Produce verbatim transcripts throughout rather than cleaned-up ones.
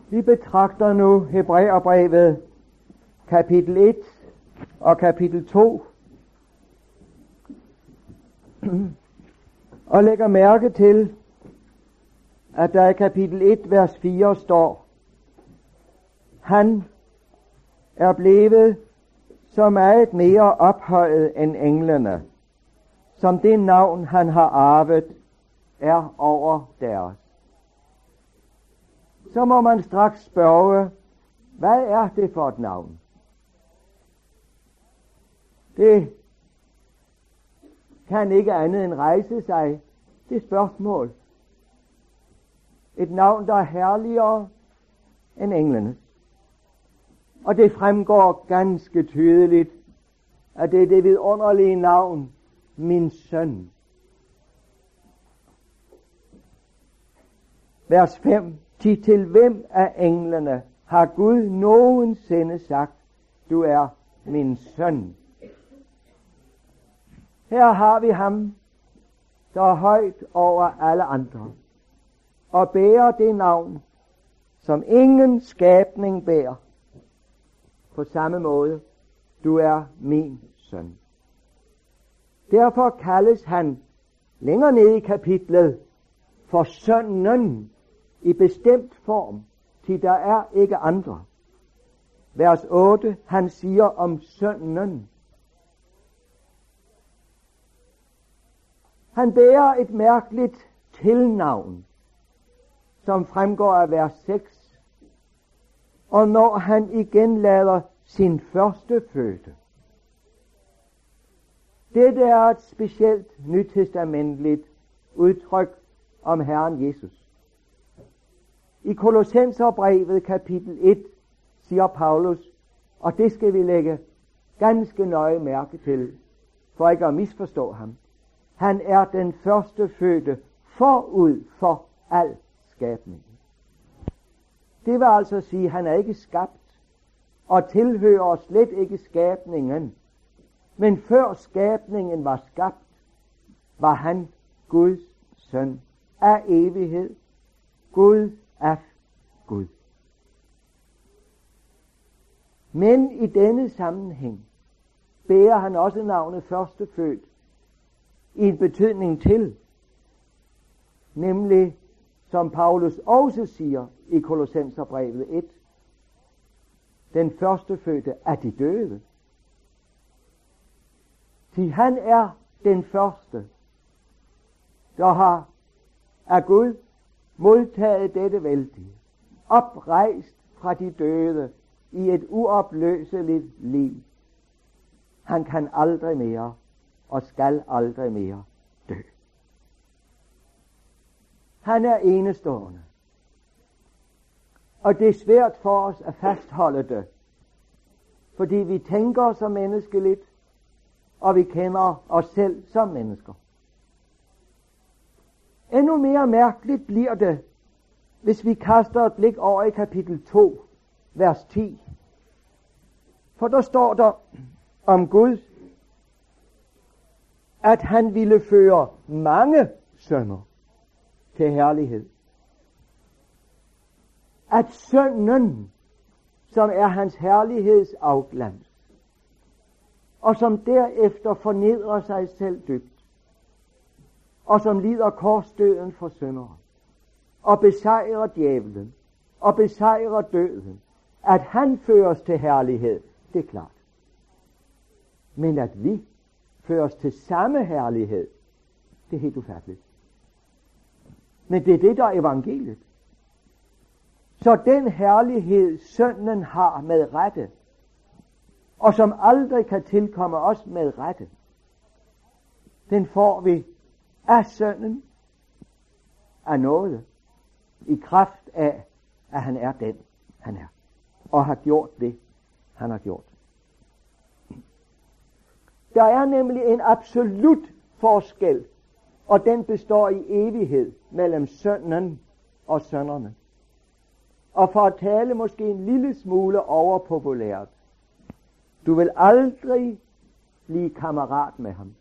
Vi betragter nu Hebræerbrevet kapitel et og kapitel to og lægger mærke til, at der i kapitel et vers fire står: Han er blevet så meget mere ophøjet end englene, som det navn han har arvet er over deres. Så må man straks spørge, hvad er det for et navn? Det kan ikke andet end rejse sig det spørgsmål. Et navn, der er herligere end englenes. Og det fremgår ganske tydeligt, at det er det vidunderlige navn, min søn. Vers fem. Til til hvem af englene har Gud nogensinde sagt, du er min søn? Her har vi ham, der er højt over alle andre, og bærer det navn, som ingen skabning bærer. På samme måde, du er min søn. Derfor kaldes han længere nede i kapitlet for sønnen i bestemt form, til der er ikke andre. Vers otte, han siger om sønnen. Han bærer et mærkeligt tilnavn, som fremgår af vers seks. Og når han igen lader sin første fødte. Dette er et specielt nytestamentligt udtryk om Herren Jesus. I Kolossenserbrevet kapitel et siger Paulus, og det skal vi lægge ganske nøje mærke til, for ikke at misforstå ham. Han er den første fødte forud for al skabning. Det vil altså sige, at han er ikke skabt og tilhører slet ikke skabningen. Men før skabningen var skabt, var han Guds søn af evighed. Gud af Gud. Men i denne sammenhæng bærer han også navnet førstefødt i en betydning til, nemlig som Paulus også siger i Kolossenserbrevet et, den førstefødte af de døde. Til han er den første, der har af Gud modtaget dette vældige, oprejst fra de døde i et uopløseligt liv. Han kan aldrig mere og skal aldrig mere dø. Han er enestående. Og det er svært for os at fastholde det, fordi vi tænker som menneskeligt, og vi kender os selv som mennesker. Endnu mere mærkeligt bliver det, hvis vi kaster et blik over i kapitel to, vers ti. For der står der om Gud, at han ville føre mange sønner til herlighed. At sønnen, som er hans herligheds afglans, og som derefter fornedrer sig selv dybt, og som lider korsdøden for syndere, og besejrer djævelen, og besejrer døden, at han føres til herlighed, det er klart. Men at vi føres til samme herlighed, det er helt ufatteligt. Men det er det, der er evangeliet. Så den herlighed, sønnen har med rette, og som aldrig kan tilkomme os med rette, den får vi af sønnen, af nåde, i kraft af, at han er den, han er, og har gjort det, han har gjort. Der er nemlig en absolut forskel, og den består i evighed mellem sønnen og sønnerne. Og for at tale måske en lille smule overpopulært, du vil aldrig blive kammerat med ham.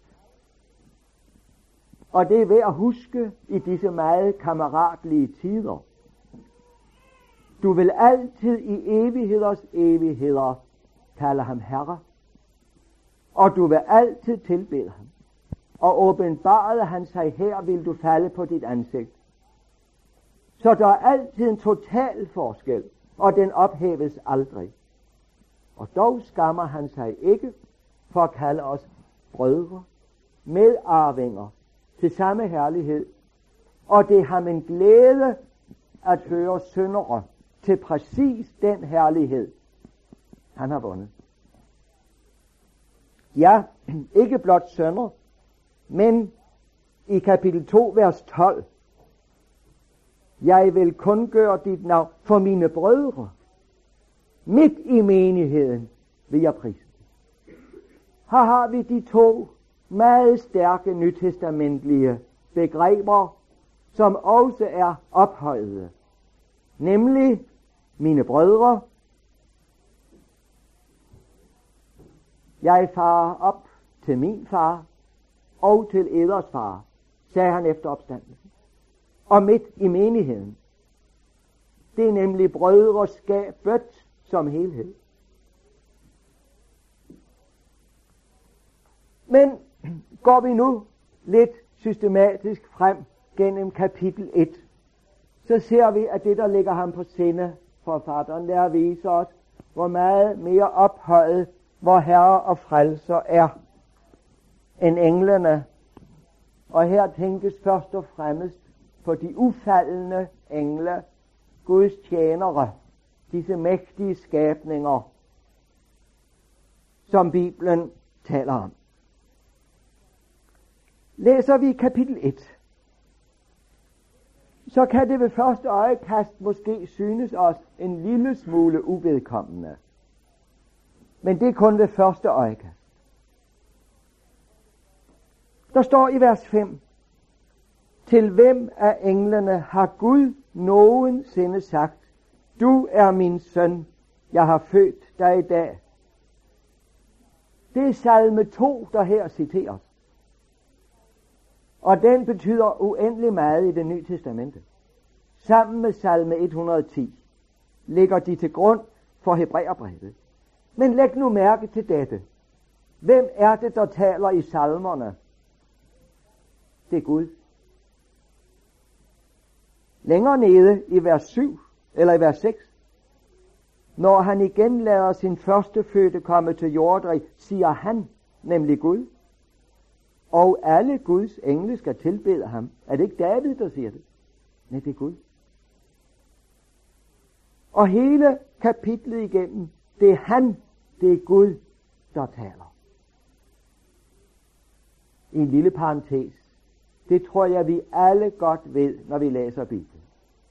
Og det er ved at huske i disse meget kammeratlige tider. Du vil altid i evigheders evigheder kalde ham Herre, og du vil altid tilbede ham. Og åbenbarede han sig her, vil du falde på dit ansigt. Så der er altid en total forskel, og den ophæves aldrig. Og dog skammer han sig ikke for at kalde os brødre, medarvinger til samme herlighed. Og det har en glæde at føre syndere til præcis den herlighed, han har vundet. Ja, ikke blot sønner, men i kapitel to, vers tolv. Jeg vil kun gøre dit navn for mine brødre. Midt i menigheden vil jeg prise. Her har vi de to meget stærke nytestamentlige begreber, som også er ophøjede. Nemlig mine brødre. Jeg farer op til min far og til eders far, sagde han efter opstandelsen. Og midt i menigheden. Det er nemlig brødreskabet som helhed. Men går vi nu lidt systematisk frem gennem kapitel et, så ser vi, at det, der ligger ham på sinde, forfatteren, der viser os, hvor meget mere ophøjet vor Herre og Frelser er end englene. Og her tænkes først og fremmest på de ufaldne engle, Guds tjenere, disse mægtige skabninger, som Bibelen taler om. Læser vi kapitel et, så kan det ved første øjekast måske synes os en lille smule uvedkommende. Men det er kun ved første øjekast. Der står i vers fem, til hvem af englene har Gud nogensinde sagt, du er min søn, jeg har født dig i dag. Det er salme to, der her citeres. Og den betyder uendelig meget i Det Nye Testamente. Sammen med salme et hundrede og ti ligger de til grund for Hebræerbrevet. Men læg nu mærke til dette. Hvem er det, der taler i salmerne? Det er Gud. Længere nede i vers syv, eller i vers seks, når han igen lader sin førstefødte komme til jordrig, siger han, nemlig Gud, og alle Guds engle skal tilbede ham. Er det ikke David, der siger det? Nej, det er Gud. Og hele kapitlet igennem, det er han, det er Gud, der taler. I en lille parentes. Det tror jeg, vi alle godt ved, når vi læser Bibelen.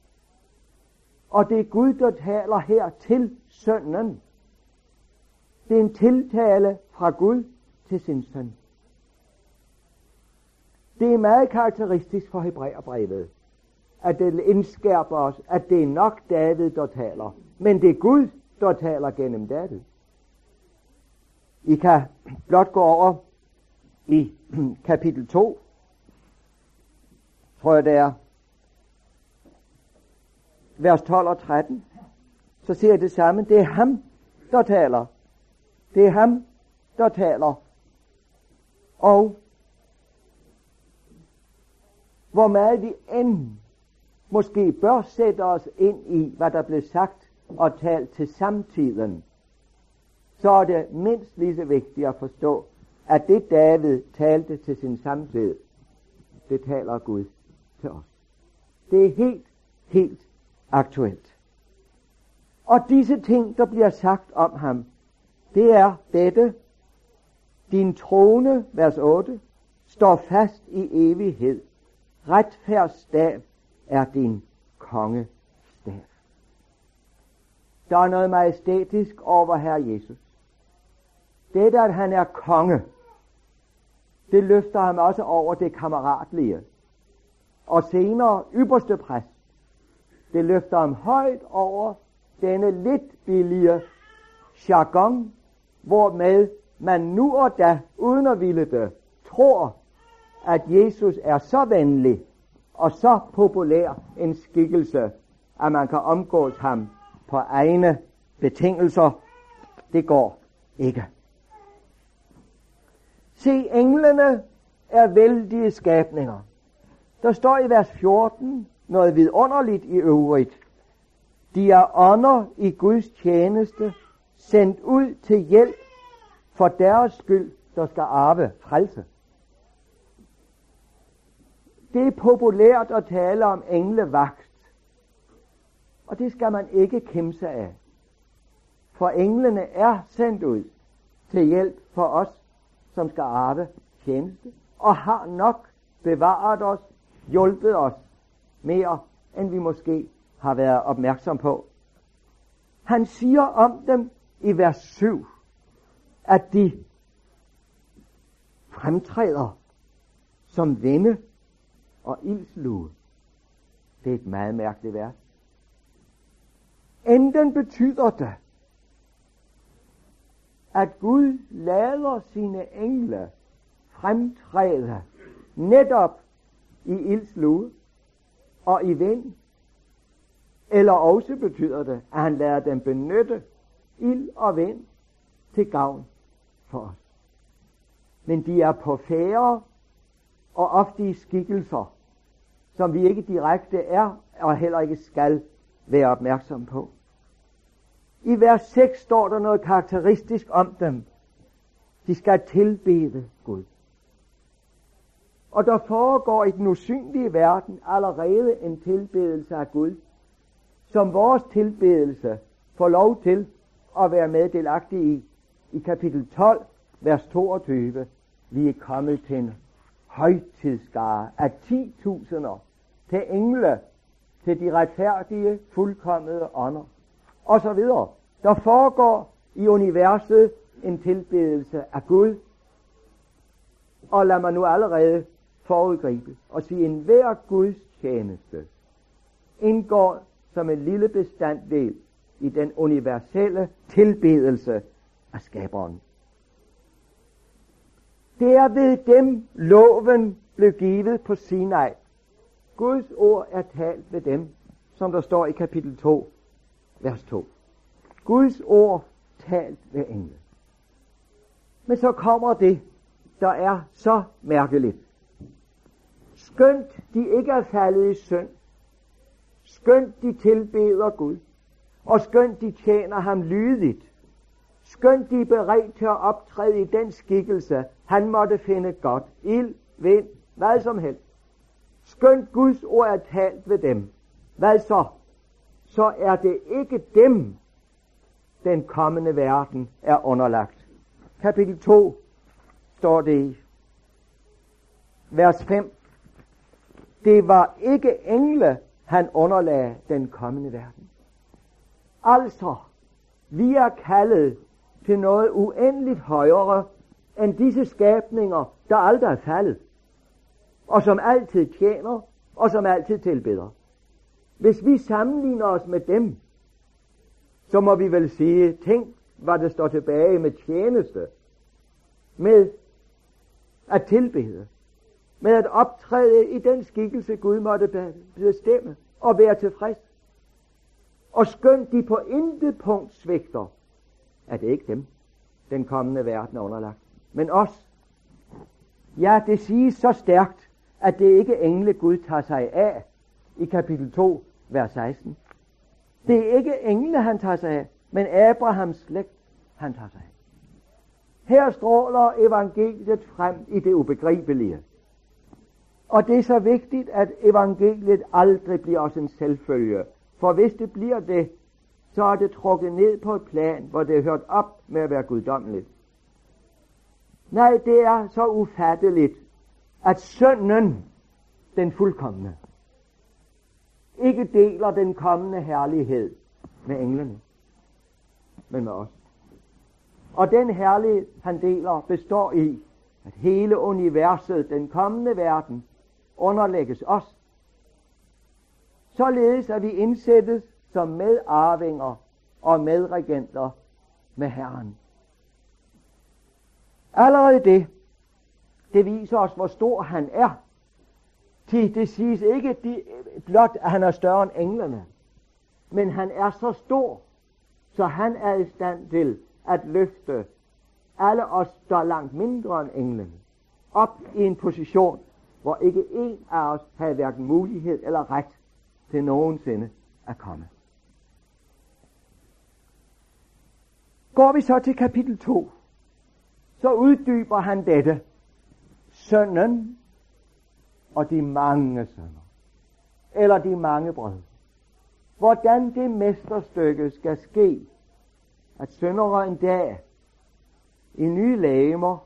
Og det er Gud, der taler her til sønnen. Det er en tiltale fra Gud til sin søn. Det er meget karakteristisk for Hebræerbrevet, at det indskærper os, at det er nok David, der taler. Men det er Gud, der taler gennem David. I kan blot gå over i kapitel to, tror jeg det er, vers tolv og tretten, så siger jeg det samme. Det er ham, der taler. Det er ham, der taler. Og hvor meget vi end måske bør sætte os ind i, hvad der blev sagt og talt til samtiden, så er det mindst lige så vigtigt at forstå, at det David talte til sin samtid, det taler Gud til os. Det er helt, helt aktuelt. Og disse ting, der bliver sagt om ham, det er dette: din trone, vers otte, står fast i evighed. Retfærdsstav er din kongestav. Der er noget majestætisk over Herre Jesus. Det, at han er konge, det løfter ham også over det kammeratlige. Og senere ypperste præst, det løfter ham højt over denne lidt billige jargon, hvormed man nu og da, uden at ville det, tror, at Jesus er så venlig og så populær en skikkelse, at man kan omgås ham på egne betingelser. Det går ikke. Se, englene er vældige skabninger. Der står i vers fjorten noget vidunderligt i øvrigt. De er ånder i Guds tjeneste, sendt ud til hjælp for deres skyld, der skal arve frelse. Det er populært at tale om englevagt, og det skal man ikke kimse af. For englene er sendt ud til hjælp for os, som skal arve tjeneste, og har nok bevaret os, hjulpet os mere, end vi måske har været opmærksom på. Han siger om dem i vers syv, at de fremtræder som vinde og ildslue. Det er et meget mærkeligt vers. Enten betyder det, at Gud lader sine engle fremtræde netop i ildslue og i vind, eller også betyder det, at han lader dem benytte ild og vind til gavn for os. Men de er på færre og ofte i skikkelser, som vi ikke direkte er og heller ikke skal være opmærksom på. I vers seks står der noget karakteristisk om dem. De skal tilbede Gud. Og der foregår i den usynlige verden allerede en tilbedelse af Gud, som vores tilbedelse får lov til at være meddelagtig i. I kapitel tolv, vers toogtyve, vi er kommet til en højtidsskare af ti tusinder, til engle, til de retfærdige, fuldkommede ånder, og så videre. Der foregår i universet en tilbedelse af Gud, og lad mig nu allerede forudgribe og sige, en hver Guds tjeneste indgår som en lille bestanddel i den universelle tilbedelse af skaberen. Det er ved dem loven blev givet på Sinai. Guds ord er talt ved dem, som der står i kapitel to, vers to. Guds ord talt ved engle. Men så kommer det, der er så mærkeligt. Skønt de ikke er faldet i synd, skønt de tilbeder Gud, og skønt de tjener ham lydigt, skønt de er beredt til at optræde i den skikkelse, han måtte finde godt, ild, vind, hvad som helst. Skønt Guds ord er talt ved dem, hvad så? Så er det ikke dem, den kommende verden er underlagt. Kapitel to står det i vers fem. Det var ikke engle, han underlagde den kommende verden. Altså, vi er kaldet til noget uendeligt højere end disse skabninger, der aldrig er faldet, og som altid tjener, og som altid tilbeder. Hvis vi sammenligner os med dem, så må vi vel sige, tænk, hvad der står tilbage med tjeneste, med at tilbede, med at optræde i den skikkelse, Gud måtte bestemme, og være tilfreds. Og skønt de på intet punkt svigter, er det ikke dem, den kommende verden er underlagt, men os. Ja, det siges så stærkt, at det ikke er engle, Gud tager sig af i kapitel to, vers seksten. Det er ikke engle, han tager sig af, men Abrahams slægt, han tager sig af. Her stråler evangeliet frem i det ubegribelige. Og det er så vigtigt, at evangeliet aldrig bliver også en selvfølge. For hvis det bliver det, så er det trukket ned på et plan, hvor det er hørt op med at være guddommeligt. Nej, det er så ufatteligt, at sønnen, den fuldkomne, ikke deler den kommende herlighed med englene, men med os. Og den herlighed, han deler, består i, at hele universet, den kommende verden, underlægges os. Således at vi indsættes som medarvinger og medregenter med Herren. Allerede det, det viser os, hvor stor han er. Til det siges ikke de, blot, at han er større end englene. Men han er så stor, så han er i stand til at løfte alle os, der er langt mindre end englene, op i en position, hvor ikke en af os havde hverken mulighed eller ret til nogensinde at komme. Går vi så til kapitel to, så uddyber han dette. Sønnen og de mange sønner, eller de mange brødre. Hvordan det mesterstykke skal ske, at sønnere en dag i nye legemer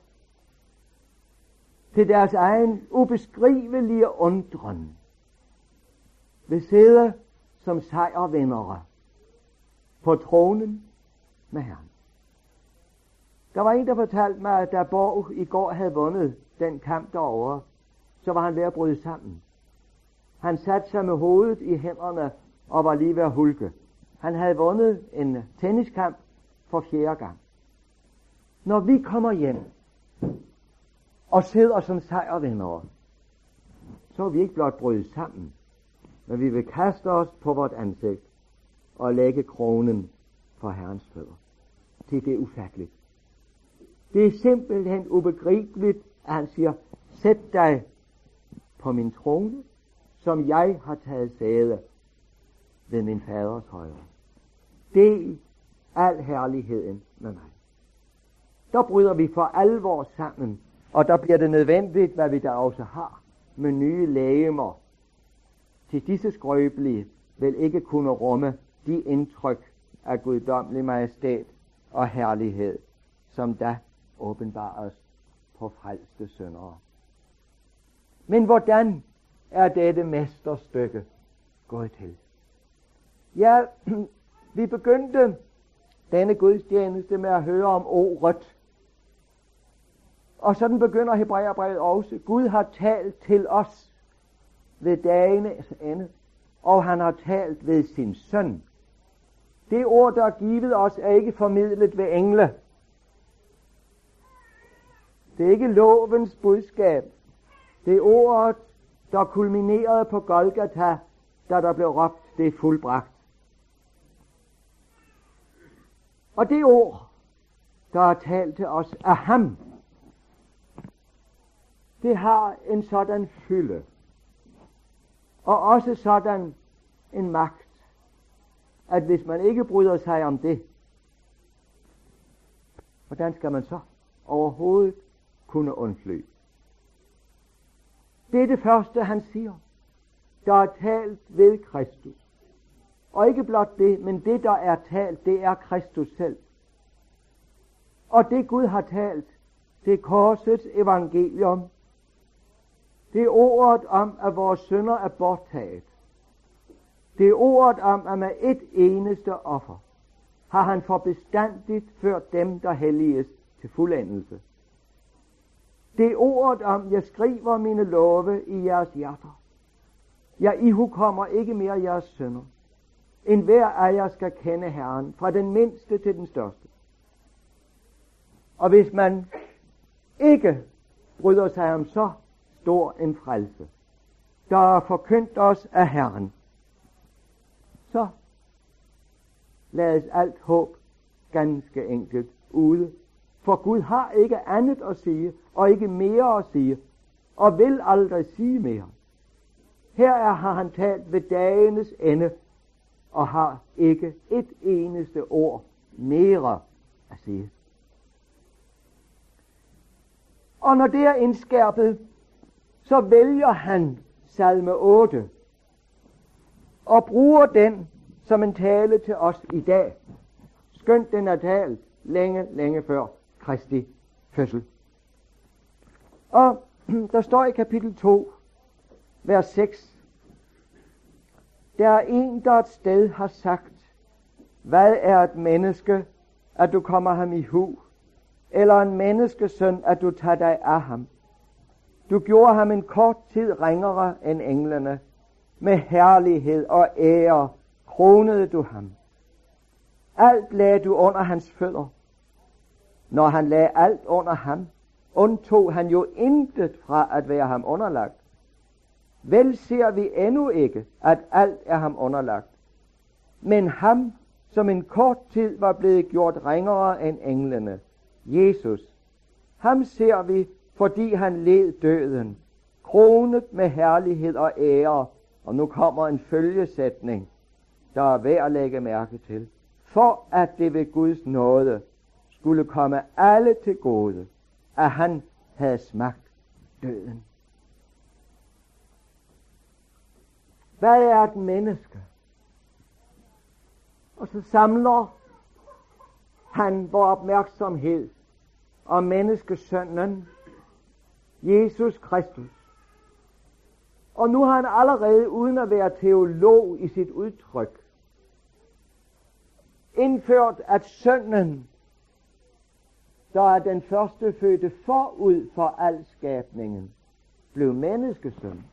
til deres egen ubeskrivelige undren vil sidde som sejrvindere på tronen med Herren. Der var en, der fortalte mig, at da Borg i går havde vundet den kamp derovre, så var han ved at bryde sammen. Han satte sig med hovedet i hænderne og var lige ved at hulke. Han havde vundet en tenniskamp for fjerde gang. Når vi kommer hjem og sidder som sejrvindere, så er vi ikke blot bryde sammen, men vi vil kaste os på vort ansigt og lægge kronen for Herrens fødder. Det er ufatteligt. Det er simpelthen ubegribeligt, at han siger, sæt dig på min trone, som jeg har taget sæde ved min faders højre. Del al herligheden med mig. Der bryder vi for alvor sammen, og der bliver det nødvendigt, hvad vi der også har, med nye legemer. Til disse skrøbelige vil ikke kunne rumme de indtryk af guddommelig majestæt og herlighed, som da åbenbares på frelste syndere. Men hvordan er dette mesterstykke gået til? Ja, vi begyndte denne gudstjeneste med at høre om ordet. Og sådan begynder Hebræerbrevet også. Gud har talt til os ved dagenes ende, og han har talt ved sin søn. Det ord, der er givet os, er ikke formidlet ved engle. Det er ikke lovens budskab. Det er ordet, der kulminerede på Golgata, da der blev råbt, det er fuldbragt. Og det ord, der er talt til os af ham, det har en sådan fylde, og også sådan en magt, at hvis man ikke bryder sig om det, hvordan skal man så overhovedet kunne undfly? Det er det første, han siger. Der er talt ved Kristus. Og ikke blot det, men det, der er talt, det er Kristus selv. Og det Gud har talt, det er korsets evangelium. Det er ordet om, at vores synder er borttaget. Det er ordet om, at med et eneste offer har han for bestandigt ført dem, der helliges, til fuldendelse. Det er ordet om, jeg skriver mine love i jeres hjerter. Jeg ihukommer ikke mere jeres synder. En hver af jer skal kende Herren, fra den mindste til den største. Og hvis man ikke bryder sig om så stor en frelse, der er forkyndt os af Herren, så lades alt håb ganske enkelt ude. For Gud har ikke andet at sige, og ikke mere at sige, og vil aldrig sige mere. Her er, har han talt ved dagenes ende, og har ikke et eneste ord mere at sige. Og når det er indskærpet, så vælger han salme otte, og bruger den som en tale til os i dag. Skønt den er talt længe, længe før Kristi fødsel. Og der står i kapitel to, vers seks. Der er en, der et sted har sagt, hvad er et menneske, at du kommer ham i hu, eller en menneskesøn, at du tager dig af ham. Du gjorde ham en kort tid ringere end englene, med herlighed og ære kronede du ham. Alt lagde du under hans fødder. Når han lagde alt under ham, undtog han jo intet fra at være ham underlagt. Vel ser vi endnu ikke, at alt er ham underlagt. Men ham, som en kort tid var blevet gjort ringere end englene, Jesus, ham ser vi, fordi han led døden, kronet med herlighed og ære. Og nu kommer en følgesætning, der er værd at lægge mærke til. For at det ved Guds nåde skulle komme alle til gode, at han havde smagt døden. Hvad er et menneske? Og så samler han vor opmærksomhed om menneskesønnen, Jesus Kristus. Og nu har han allerede, uden at være teolog i sit udtryk, indført, at sønnen, der er den første fødte forud for al skabningen, blev menneskesøn.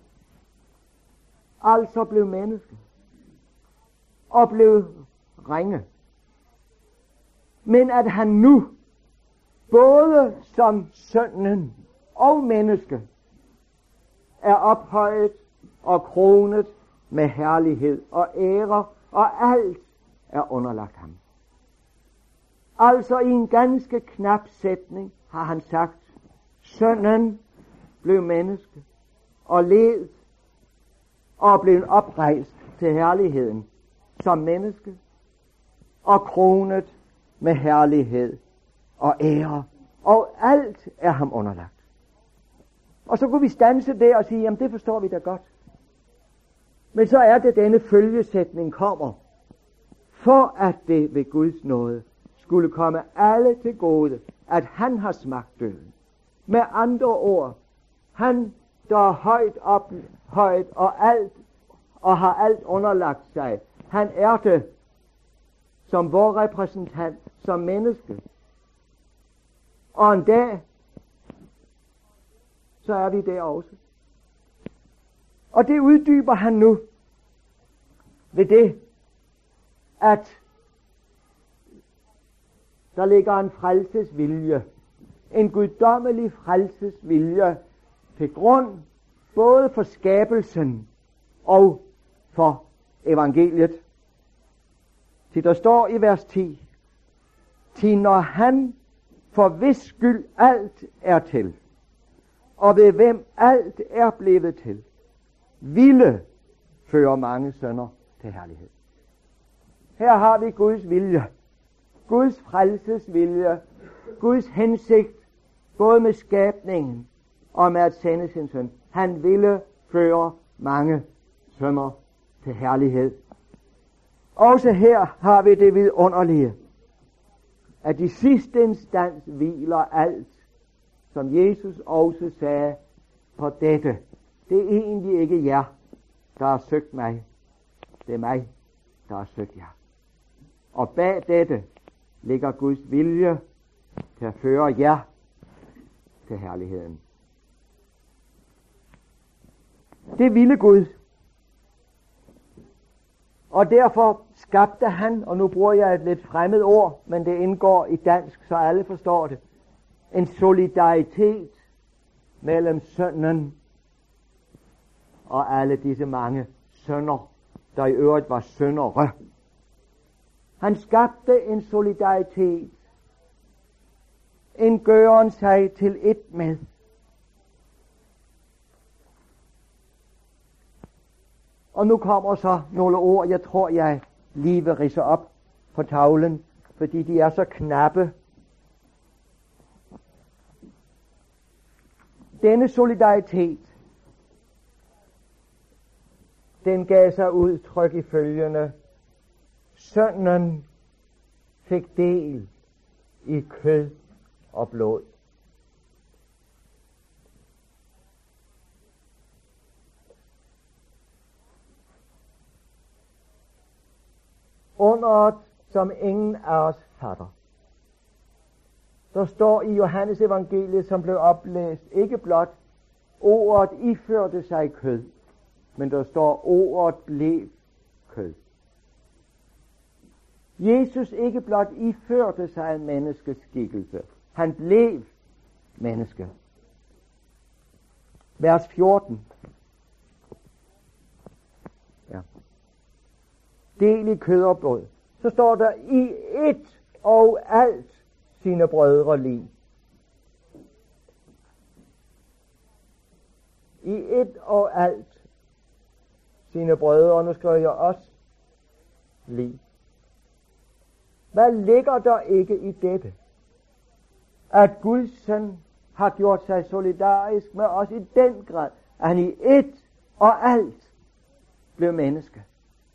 Altså blev menneske. Og blev ringe. Men at han nu, både som sønnen og menneske, er ophøjet og kronet med herlighed og ære, og alt er underlagt ham. Altså i en ganske knap sætning har han sagt, sønnen blev menneske og led og blev oprejst til herligheden som menneske og kronet med herlighed og ære, og alt er ham underlagt. Og så kunne vi standse der og sige, jamen det forstår vi da godt. Men så er det, denne følgesætning kommer, for at det ved Guds nåde skulle komme alle til gode, at han har smagt døden. Med andre ord, han der er højt ophøjet og alt, og har alt underlagt sig, han er det som vor repræsentant, som menneske. Og en dag, så er vi der også. Og det uddyber han nu ved det, at der ligger en frelsesvilje, en guddommelig frelsesvilje til grund både for skabelsen og for evangeliet. Til der står i vers ti, til når han for hvis skyld alt er til, og ved hvem alt er blevet til, ville føre mange sønner til herlighed. Her har vi Guds vilje, Guds frelsesvilje, Guds hensigt, både med skabningen og med at sende sin søn. Han ville føre mange sønner til herlighed. Også her har vi det vidunderlige, at i sidste instans hviler alt, som Jesus også sagde, på dette. Det er egentlig ikke jer, der har søgt mig. Det er mig, der har søgt jer. Og bag dette ligger Guds vilje til at føre jer til herligheden. Det ville Gud. Og derfor skabte han, og nu bruger jeg et lidt fremmed ord, men det indgår i dansk, så alle forstår det, en solidaritet mellem sønnen og alle disse mange sønner, der i øvrigt var sønnere. Han skabte en solidaritet, en gøren sig til et med. Og nu kommer så nogle ord, jeg tror, jeg lige vil ridse op på tavlen, fordi de er så knappe. Denne solidaritet, den gav sig udtryk i følgende: sønnen fik del i kød og blod. Underet, som ingen af os fatter. Der står i Johannes evangeliet, som blev oplæst, ikke blot ordet iførte sig kød, men der står ordet blev kød. Jesus ikke blot iførte sig en menneskeskikkelse, han blev menneske. Vers fjorten. Ja. del i kød og blod, så står der i et og alt sine brødre lig. I et og alt sine brødre, og nu skriver jeg også lig. Hvad ligger der ikke i dette? At Guds søn har gjort sig solidarisk med os i den grad, at han i et og alt blev menneske.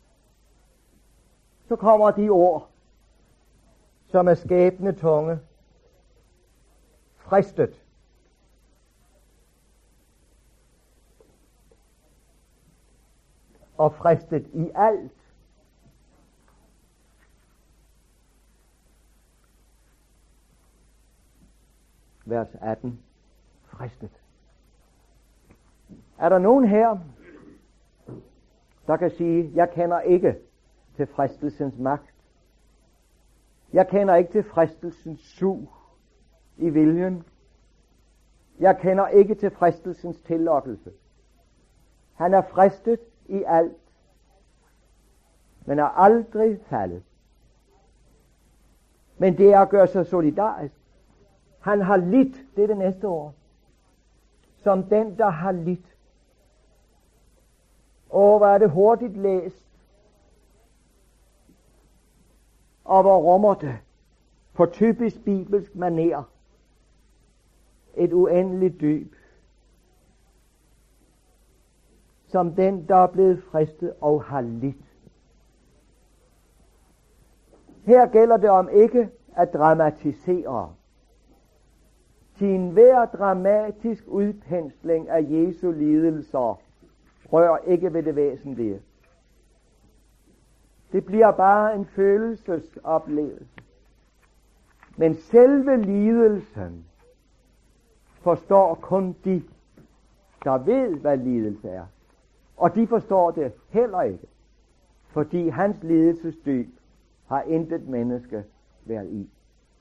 Så kommer de ord, som er skæbne tunge, fristet. Og fristet i alt. Vers atten. Fristet. Er der nogen her, der kan sige, jeg kender ikke til fristelsens magt. Jeg kender ikke til fristelsens sug i viljen. Jeg kender ikke til fristelsens tillokkelse. Han er fristet i alt, men er aldrig faldet. Men det er at gøre sig solidarisk. Han har lidt, det er det næste ord, som den, der har lidt. Åh, hvor er det hurtigt læst. Og hvor rummer det på typisk bibelsk manér et uendeligt dyb. Som den, der er blevet fristet og har lidt. Her gælder det om ikke at dramatisere. Til enhver dramatisk udpensling af Jesu lidelser rør ikke ved det væsentlige. Det bliver bare en følelsesoplevelse. Men selve lidelsen forstår kun de, der ved, hvad lidelse er. Og de forstår det heller ikke, fordi hans lidelsesdyb har intet menneske været i.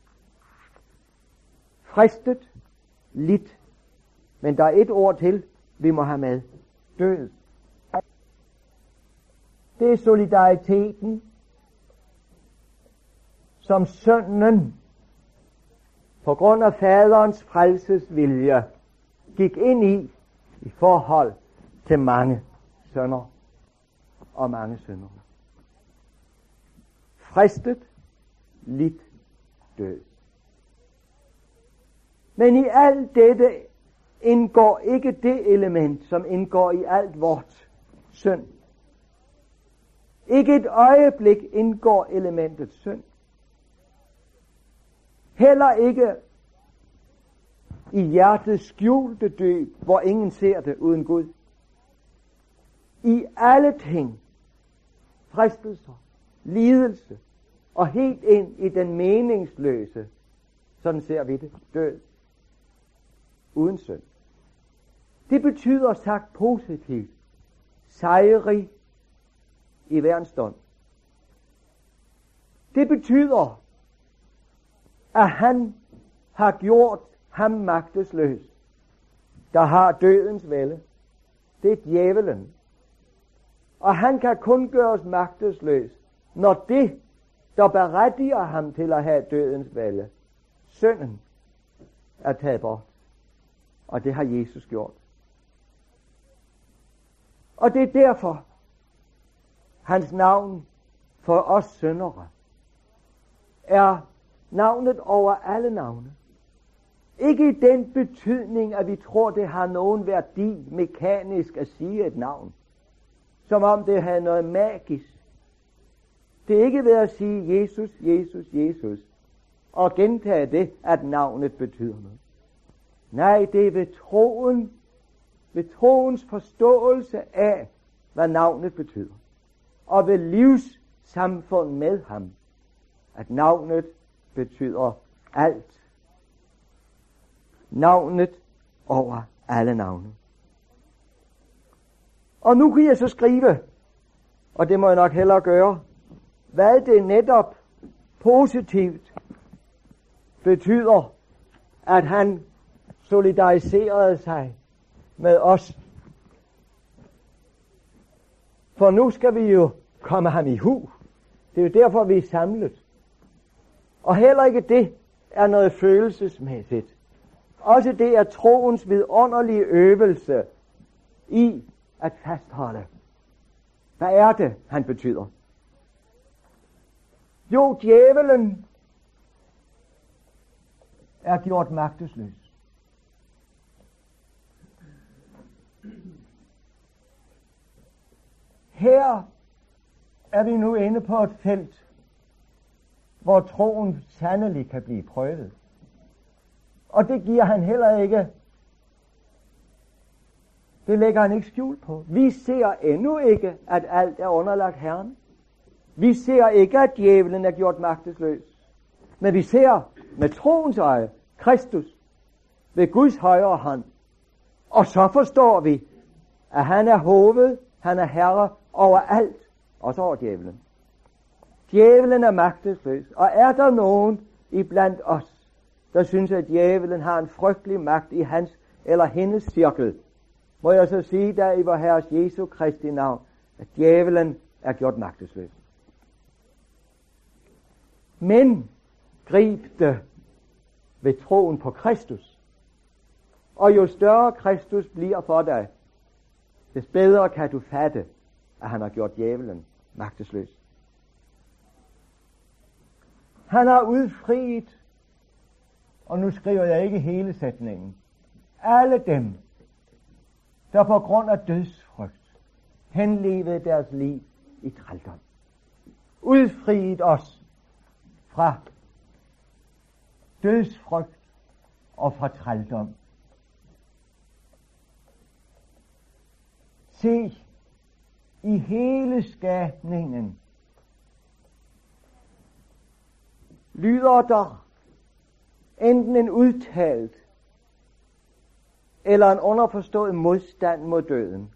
Fristet, lidt, men der er et ord til, vi må have med. Død. Det er solidariteten, som sønnen på grund af faderens frelsesvilje gik ind i i forhold til mange sønner og mange syndere. Fristet, lidt, død. Men i alt dette indgår ikke det element, som indgår i alt vort synd. Ikke et øjeblik indgår elementet synd. Heller ikke i hjertets skjulte dyb, hvor ingen ser det uden Gud. I alle ting, fristelser, lidelse og helt ind i den meningsløse, sådan ser vi det, død, uden synd. Det betyder sagt positivt, sejrig i hver en stund. Det betyder, at han har gjort ham magtesløs, der har dødens vælde. Det er djævelen. Og han kan kun gøres magtesløs, når det, der berettiger ham til at have dødens vælde, synden, er taget bort. Og det har Jesus gjort. Og det er derfor, hans navn for os syndere er navnet over alle navne. Ikke i den betydning, at vi tror, det har nogen værdi mekanisk at sige et navn. Som om det havde noget magisk. Det er ikke ved at sige Jesus, Jesus, Jesus, og gentage det, at navnet betyder noget. Nej, det er ved troen, ved troens forståelse af, hvad navnet betyder. Og ved livssamfund med ham, at navnet betyder alt. Navnet over alle navne. Og nu kan jeg så skrive, og det må jeg nok hellere gøre, hvad det netop positivt betyder, at han solidariserede sig med os. For nu skal vi jo komme ham i hu. Det er jo derfor, vi er samlet. Og heller ikke det er noget følelsesmæssigt. Også det er troens vidunderlige øvelse i at fastholde. Hvad er det, han betyder? Jo, djævelen er gjort magtesløs. Her er vi nu inde på et felt, hvor troen sandelig kan blive prøvet. Og det giver han heller ikke. Det lægger han ikke skjul på. Vi ser endnu ikke, at alt er underlagt Herren. Vi ser ikke, at djævelen er gjort magtesløs. Men vi ser med troens øje Kristus ved Guds højre hånd. Og så forstår vi, at han er hoved, han er herre over alt, også over djævelen. Djævelen er magtesløs, og er der nogen iblandt os, der synes, at djævelen har en frygtelig magt i hans eller hendes cirkel, må jeg så sige der i vor Herres Jesu Kristi navn, at djævelen er gjort magtesløs. Men grib det ved troen på Kristus. Og jo større Kristus bliver for dig, des bedre kan du fatte, at han har gjort djævelen magtesløs. Han har udfriet, og nu skriver jeg ikke hele sætningen, alle dem, der på grund af dødsfrygt henlevede deres liv i trældom. Udfriet os fra dødsfrygt og fra trældom. Se, i hele skabningen lyder der enten en udtalt eller en underforstået modstand mod døden.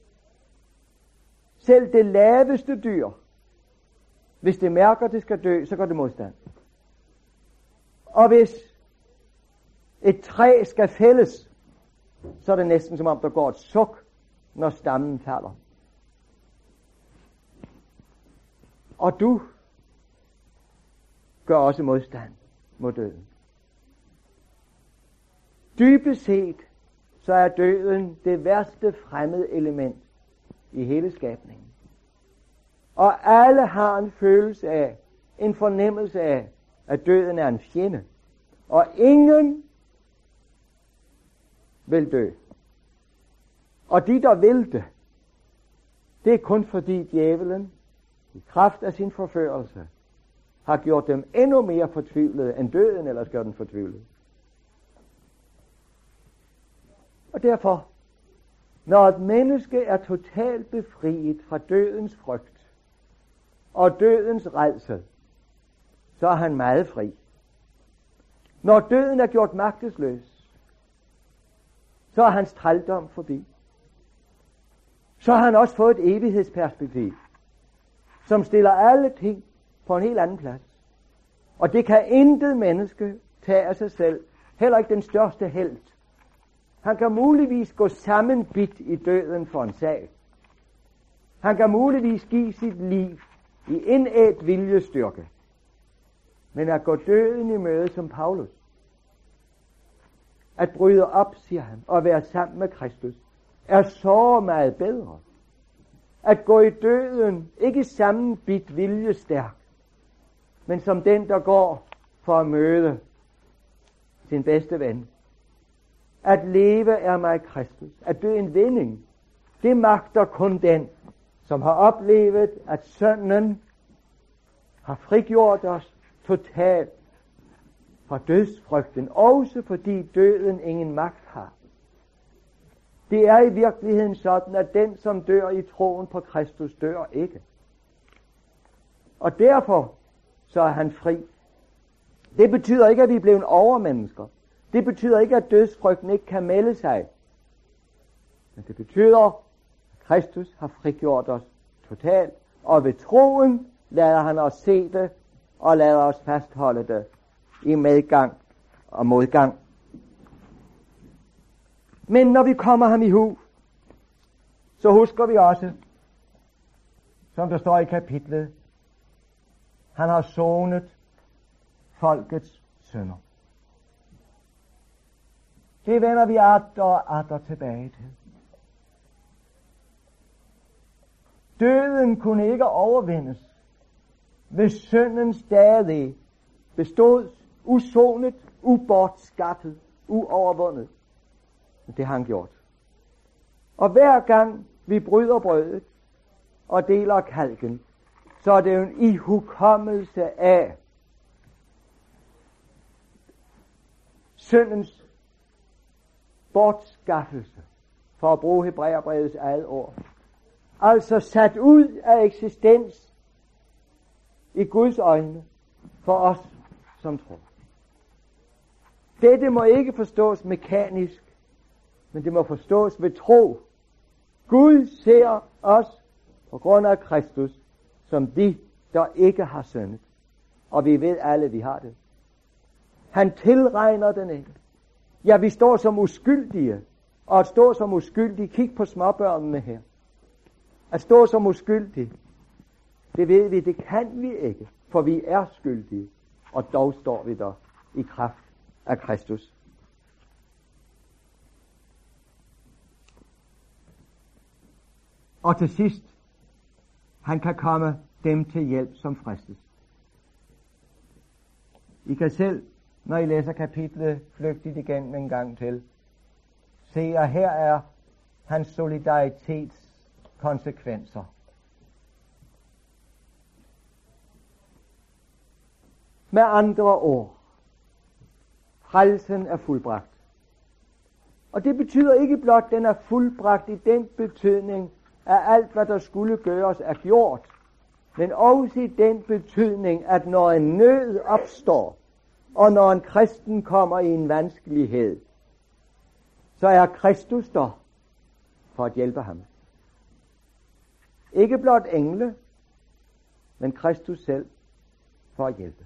Selv det laveste dyr, hvis det mærker, det skal dø, så går det modstand. Og hvis et træ skal fældes, så er det næsten som om, der går et suk, når stammen falder. Og du gør også modstand mod døden. Dybest set, så er døden det værste fremmede element i hele skabningen. Og alle har en følelse af, en fornemmelse af, at døden er en fjende. Og ingen vil dø. Og de, der vil det, det er kun fordi djævelen, i kraft af sin forførelse, har gjort dem endnu mere fortvivlede, end døden ellers gør den fortvivlet. Og derfor, når et menneske er totalt befriet fra dødens frygt og dødens rædsel, så er han meget fri. Når døden er gjort magtesløs, så er hans trældom forbi. Så har han også fået et evighedsperspektiv, som stiller alle ting på en helt anden plads. Og det kan intet menneske tage af sig selv, heller ikke den største helt. Han kan muligvis gå sammenbidt i døden for en sag. Han kan muligvis give sit liv i indædt viljestyrke. Men at gå døden i møde som Paulus, at bryde op, siger han, og være sammen med Kristus, er så meget bedre. At gå i døden, ikke sammenbidt viljestærk, men som den, der går for at møde sin bedste ven. At leve er mig Kristus. At dø en vinding, det magter kun den, som har oplevet, at sønnen har frigjort os totalt fra dødsfrygten, også fordi døden ingen magt har. Det er i virkeligheden sådan, at den, som dør i troen på Kristus, dør ikke. Og derfor så er han fri. Det betyder ikke, at vi er blevet overmennesker. Det betyder ikke, at dødsfrygten ikke kan melde sig. Men det betyder, at Kristus har frigjort os totalt. Og ved troen lader han os se det, og lader os fastholde det i medgang og modgang. Men når vi kommer ham i hu, så husker vi også, som der står i kapitlet, Han har sonet folkets synder. Det vender vi atter og atter tilbage til. Døden kunne ikke overvindes, hvis synden stadig bestod usonet, ubortskaffet, uovervundet. Det har han gjort. Og hver gang vi bryder brødet og deler kalken, så er det jo en ihukommelse af syndens bortskaffelse, for at bruge Hebræerbrevets eget ord. Altså sat ud af eksistens i Guds øjne for os, som tror. Dette må ikke forstås mekanisk, men det må forstås ved tro. Gud ser os på grund af Kristus som de, der ikke har syndet. Og vi ved alle, vi har det. Han tilregner den ikke. Ja, vi står som uskyldige. Og at stå som uskyldige, kig på småbørnene her. At stå som uskyldige, det ved vi, det kan vi ikke. For vi er skyldige. Og dog står vi der i kraft af Kristus. Og til sidst, han kan komme dem til hjælp, som fristes. I kan selv, når I læser kapitlet flygtigt igen en gang til, se, at her er hans solidaritets konsekvenser. Med andre ord, frelsen er fuldbragt. Og det betyder ikke blot, at den er fuldbragt i den betydning, at alt, hvad der skulle gøres, er gjort, men også i den betydning, at når en nød opstår, og når en kristen kommer i en vanskelighed, så er Kristus der for at hjælpe ham. Ikke blot engle, men Kristus selv for at hjælpe.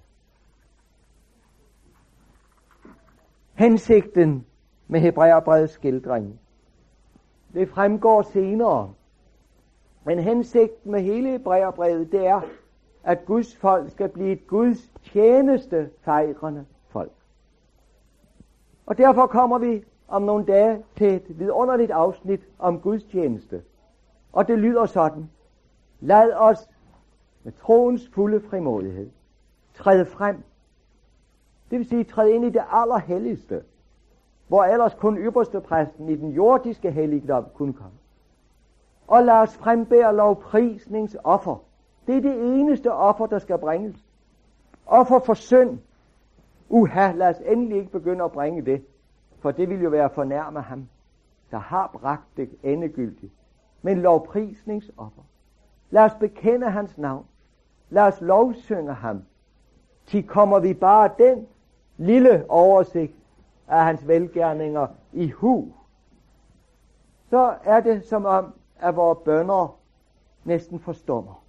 Hensigten med Hebræerbrevets skildring, det fremgår senere. Men hensigten med hele Hebræerbrevet, det er, at Guds folk skal blive et Guds tjeneste fejrende folk. Og derfor kommer vi om nogle dage til et vidunderligt afsnit om Guds tjeneste. Og det lyder sådan: lad os med troens fulde frimodighed træde frem. Det vil sige træde ind i det allerhelligste, hvor ellers kun ypperste præsten i den jordiske helligdom kunne komme. Og lad os frembære lovprisningsoffer. Det er det eneste offer, der skal bringes. Offer for synd. Uha, lad os endelig ikke begynde at bringe det, for det vil jo være fornærme ham, der har bragt det endegyldigt. Men lovprisningsoffer. Lad os bekende hans navn. Lad os lovsynge ham. Til kommer vi bare den lille oversigt af hans velgerninger i hu, så er det som om, at vores bønner næsten forstummer.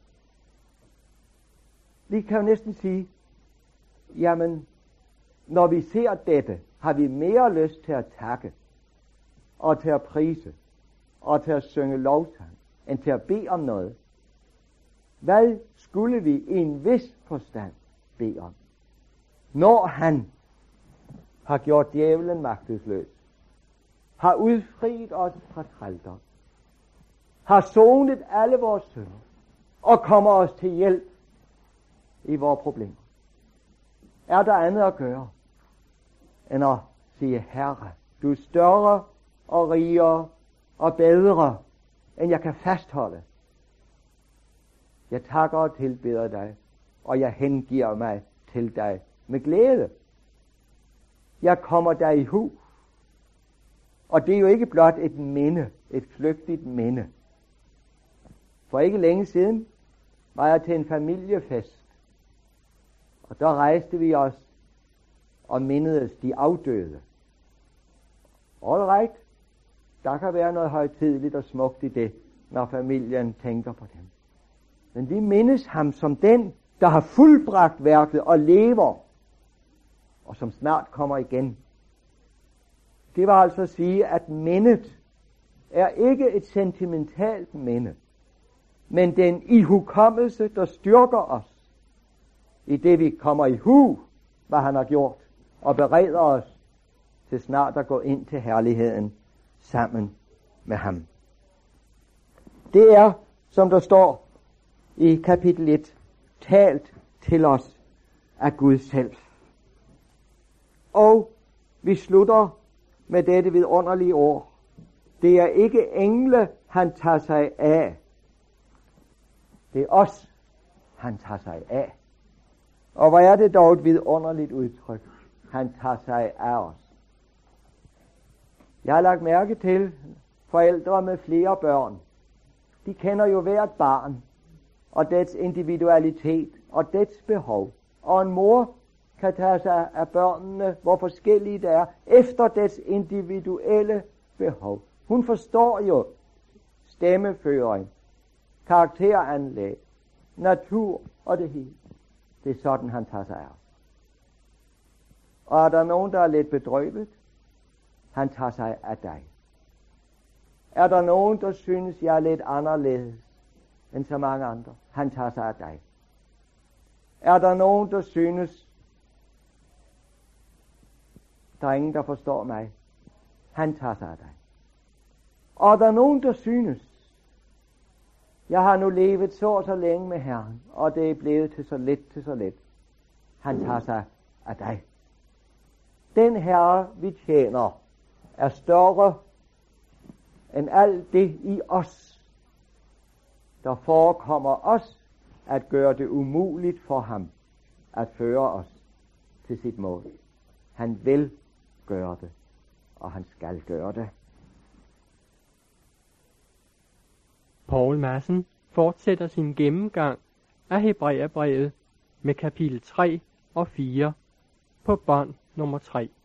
Vi kan jo næsten sige, jamen, når vi ser dette, har vi mere lyst til at takke, og til at prise, og til at synge lovsang, end til at bede om noget. Hvad skulle vi i en vis forstand bede om? Når han har gjort djævelen magtesløs, har udfriet os fra trældom, har sonet alle vores synder, og kommer os til hjælp i vores problemer. Er der andet at gøre, end at sige, Herre, du er større og rigere og bedre, end jeg kan fastholde. Jeg takker og tilbeder dig, og jeg hengiver mig til dig med glæde. Jeg kommer dig i hu. Og det er jo ikke blot et minde, et flygtigt minde. For ikke længe siden var jeg til en familiefest, og der rejste vi os og mindedes de afdøde. All right, der kan være noget højtideligt og smukt i det, når familien tænker på dem. Men vi mindes ham som den, der har fuldbragt værket og lever, og som snart kommer igen. Det var altså at sige, at mindet er ikke et sentimentalt minde, men den ihukommelse, der styrker os i det vi kommer i hu, hvad han har gjort, og bereder os til snart at gå ind til herligheden sammen med ham. Det er, som der står i kapitel et, talt til os af Gud selv. Og vi slutter med dette vidunderlige ord. Det er ikke engle, han tager sig af. Det er os, han tager sig af. Og hvor er det dog et vidunderligt udtryk. Han tager sig af os. Jeg har lagt mærke til forældre med flere børn. De kender jo hvert barn og dets individualitet og dets behov. Og en mor kan tage sig af børnene, hvor forskellige det er, efter dets individuelle behov. Hun forstår jo stemmeføring, karakteranlæg, natur og det hele. Det er sådan, han tager sig af. Og er der nogen, der er lidt bedrøvet? Han tager sig af dig. Er der nogen, der synes, jeg er lidt anderledes end så mange andre? Han tager sig af dig. Er der nogen, der synes, der er ingen, der forstår mig? Han tager sig af dig. Og er der nogen, der synes, jeg har nu levet så og så længe med Herren, og det er blevet til så lidt til så let. Han tager sig af dig. Den Herre, vi tjener, er større end alt det i os, der forekommer os at gøre det umuligt for ham at føre os til sit mål. Han vil gøre det, og han skal gøre det. Poul Madsen fortsætter sin gennemgang af Hebræerbrevet med kapitel tre og fire på bånd nummer tre.